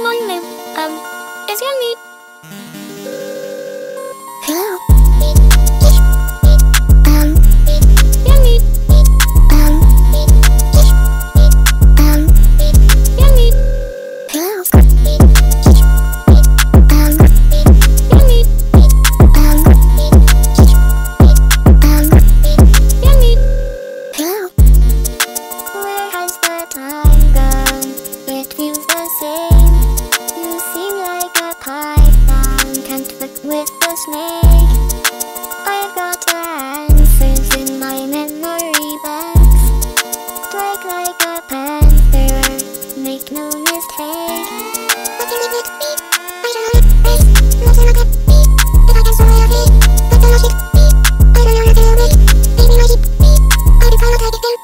Morning, is your meat? Hello. Your meat. Your meat. Hello. Your meat. Your meat. Hello. Where has the time gone? It feels the same. You seem like a python, can't fuck with the snake. I've got answers in my memory banks. Strike like a panther, make no mistake. But you leave it be, I don't know it is. Nothing like that be, if I can so I be. But the logic be, I don't know how to make. Maybe my heat be, I'll be caught like a think.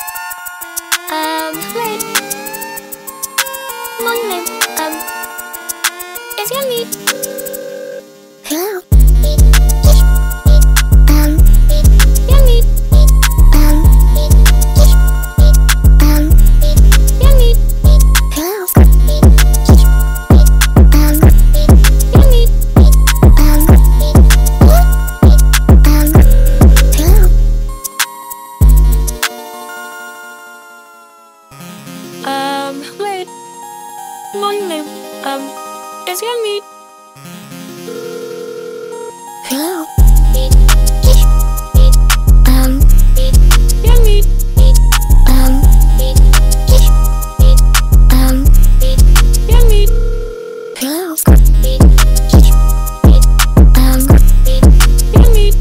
Wait. Morning, is your meat? Hello. Your meat. Your meat. Hello. Your meat. Hello. Wait. Morning, is your meat? Hello. Your meat. Your meat. Hello. Your meat.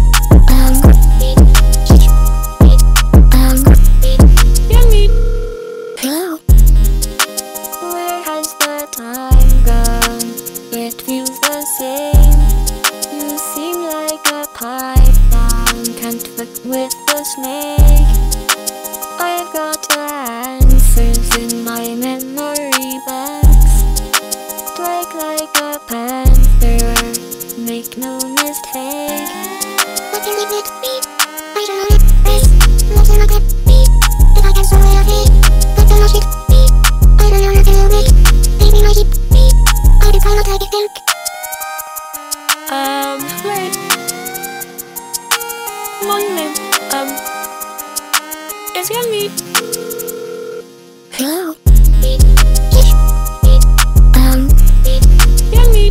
Your meat. Hello. Where has the time gone? It feels the same. You seem like a python, can't fuck with the snake. I've got answers in my memory banks. Strike like a panther, make no mistake. But you leave it be, I don't know it is. Nothing like that be, if I can so I be. But the logic be, I don't know how to make. Maybe my heat be, I'll be caught like a think. Wait. Morning, is your meat? Hello. Your meat.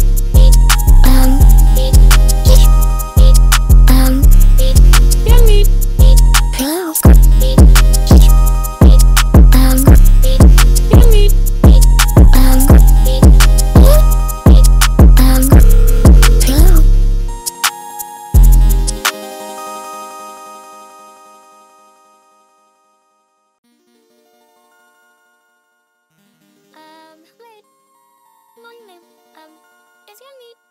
Your meat. Hello. Your meat. Hello. Wait. Morning, is your meat?